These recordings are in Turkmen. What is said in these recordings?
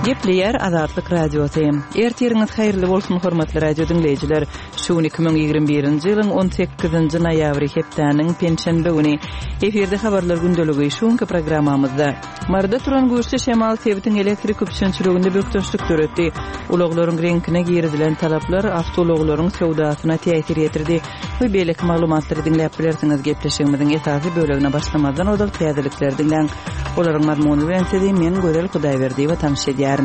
Gepleyer Azatlyk radiosu. Ertiriňiz haýyrly bolsun hormatly radio dinleýijiler. Şu 2021-nji ýylyň 18-nji noýabry hepdeniň penşenbe güni eferde habarlar gündöligi şuňky programmamyzda marda turan göçde şemal sebitiň elektrik köpçünçiliginde bökdöşlük göretdi. Ulaglaryň reňkine girdilen talaplar awtologlaryň sowdasyna täsir etirdi. Bu beýleki maglumatlary dinläp bilersiňiz. Gepleşigimiziň esasy bölegine başlamadan odal täzelikler dinleň. Olaryň mazmuny bilen sizi men Gözel Hudaýberdi we tanış edýär.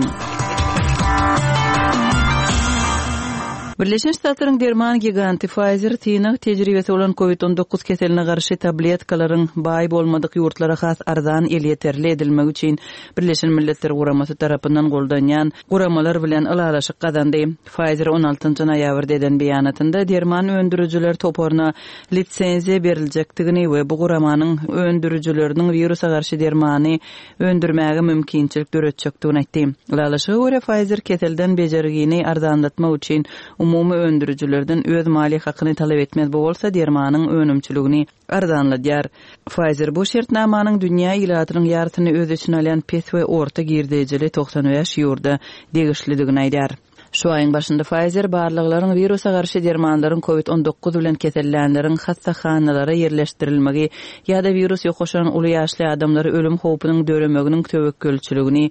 Birleşen Ştatlaryň derman giganty Pfizer tiýnak tejribesi bolan COVID-19 keseline garşy tabletkalaryň baý bolmadyk ýurtlara has arzan elýeterli edilmek üçin Birleşen Milletler Guramasy tarapyndan goldanýan guramalar bilen ylalaşyk gazandy. Pfizer 16-njy noýabrda eden beýanatynda derman öndürüjiler toporuna litsenziýa berilejekdigini we bu guramanyň öndürüjileriniň virusa garşy dermany öndürmäge mümkinçilik göretjekdigini aýtdy. Ylalaşyga görä Pfizer keselden bejerigini arzanlatmak üçin umumy öndürüjilerden öz mali hakyny talap etmez bolsa dermanyň önümçiligini arzanladýar. Pfizer bu şertnamanyň dünýä ilatynyň ýartyny öz içine alan pes we orta girdejeli 95 ýurda degişlidigini aýdýar. Şu aýyň başynda Pfizer barlyklaryň virusa garşy dermanlaryň COVID-19 bilen kesellenleriň hastaxanalara yerleşdirilmegi ýa-da virus ýokaşan uly ýaşly adamlary ölüm howpunyň döremeginiň töwekkülçiligini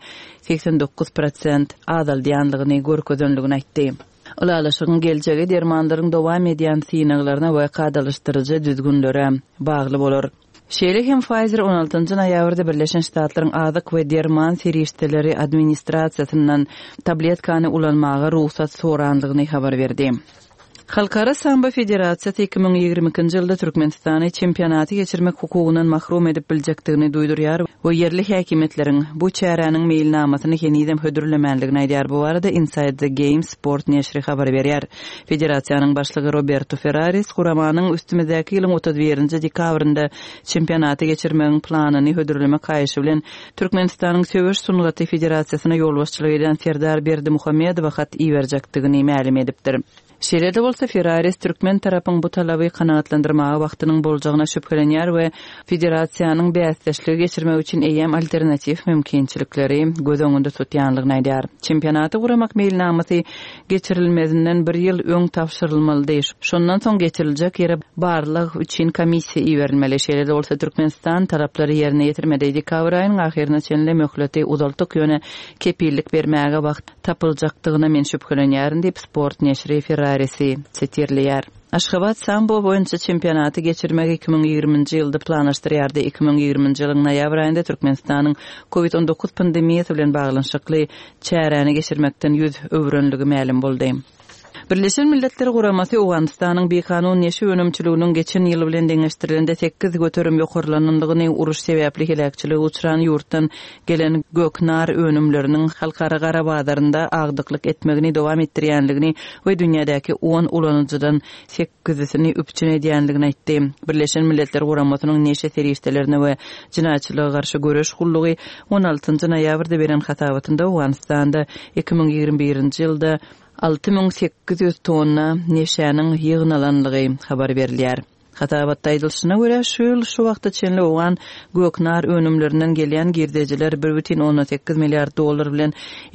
89% azaldýanlygyny görkezlenligini aýtdy. Ylalaşygyň geljegi dermanlaryň dowam edýän synaglaryna we gadalışdyryjy düzgünlere bagly bolar. Şeýle hem Pfizer 16-njy noýabrda Birleşen Ştatlaryň azyk we derman serişdeleri administrasiýasyndan tabletkany ulanmaga ruhsat sorandygyny habar berdi. Halkara Samba Federasiýasy 2022-nji ýylda Türkmenistany çempionaty geçirmek hukugundan mahrum edip biljekdigini duýdurýar we yerli häkimetleriň bu çäräniň meýilnamasyny henizem hödürlemenligini aýdýar. Bu arada Inside the Game sport neşri habar berýär. Federasiýanyň başlygy Roberto Ferraris guramanyň üstümizdäki ýylyň 31-nji dekabrynda çempionaty geçirmegiň planyny hödürlemek haýyşy bilen Türkmenistanyň Söwüş Sungaty Federasiýasyna ýolbaşçylyk eden Serdar Berdimuhammedow hat iýerjekdigini ma'lum edipdir. Şeýle bolsa Ferraris Türkmen tarapyň bu talaby kanagatlandyrmaga wagtynyň boljagyna şüphelenýär we federasiýanyň bäsleşligi geçirmek üçin eýem alternativ mümkinçilikleri göz öňünde tutýanlygyny aýdýar. Çempionaty guramak meýilnamasy geçirilmezinden bir ýyl öň tapşyrylmaly. Şondan soň geçiriljek ýere barlyk üçin komissiýa iýerilmeli. Şeýle bolsa Türkmenistan taraplary ýerine ýetirmedi. Dekabr aýynyň ahyryna çenle möhleti uzaltyk ýöne kepillik bermäge wagt tapyljakdygyna men şüphelenýärin diýip sport neşri Ferrarisi çetirliýär. Aşgabat sambo boýunça çempionaty geçirmek 2020-nji ýylda planlaşdyrýardy. 2020-nji ýylyň noýabr aýynda Türkmenistanyň COVID-19 pandemiýasy bilen baglanşykly çäräni geçirmekden ýüz öwrenligi ma'lum boldy. Birleşen Milletler Guramasy Owganistanyň bekanun neşe önümçiliginiň geçen ýyl bilen deňeşdirilende 8 göterim ýokarlanandygyny uruş sebäpli helakçylygy uçuran ýurtdan gelen göknar önümleriniň halkara gara bazarynda agdyklyk etmegini dowam etdirýänligini we dünýädäki 10 ulanyjydan 8-sini üpçün edýänligini aýtdy. Birleşen Milletler Guramasynyň neşe serişdelerine we jinaýatçylyga garşy göreş gullugy 16-njy noýabrda beren hatabatynda Owganistanda 2021-nji ýylda 6800 tonna neşäniň ýygnalanlygy habar berilýär. Hatabatda aýdylşyna görä şu wagtda çenli owan göknar önümlerinden gelýän girdejiler 1,8 milliard dollar bilen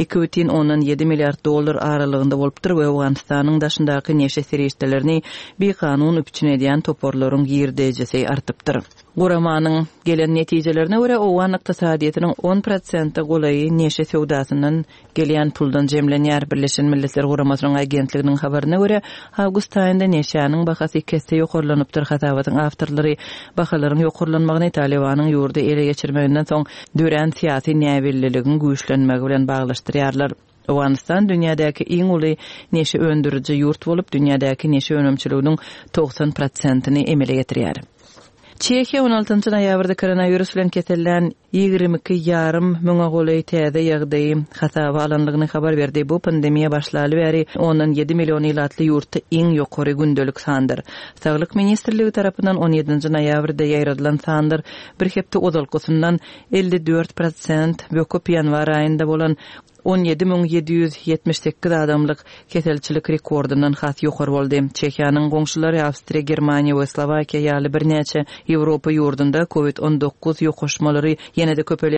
2,7 milliard dollar aralygynda bolupdyr we Owganistanyň daşyndaky neşe serişdelerini bir kanun üpçün edýän toporlaryň girdejisi artypdyr. Guramanyň gelen netijelelerine görä owan ykdysadyýatynyň 10% golaýy neşe sowdasyndan gelýän puldan jemlenýär. Birleşen Milletler Guramasynyň agentliginiň habaryna görä awgust aýynda neşäniň bahasy kesse ýokarlanypdyr. Hatabatyň awtorlary bahalaryň ýokarlanmagyny Talibanyň ýurdu ele geçirmeginden soň dören syýasy näwilliginiň güýçlenmegi bilen baglaşdyrýarlar. Owganistan dünýädäki iň uly neşe öndürüji ýurt bolup dünýädäki neşe önümçiliginiň 90%-ni emele getirýär. Çekiýa 16-njy noýabrda koronavirus bilen kesellän 22,5 müňe golaý täze ýagdaý hasaba alanlygyny habar berdi. Bu pandemiýa başlaly bäri ondan 7 million ýylatly ýurtda iň ýokary gündelik sandyr. Saglyk ministrligi tarapyndan 17-nji noýabrda ýaýradylan sandyr bir hepde odalkosyndan 54% böküp ýanwar aýynda bolan 17.778 adamlyk keselçilik rekordundan has ýokary boldy. Çekiýanyň goňşulary Awstriýa, Germaniýa we Slowakiýa ýaly birnäçe Ýewropa ýurdunda COVID-19 ýokaşmalary ýene-de köpelýär.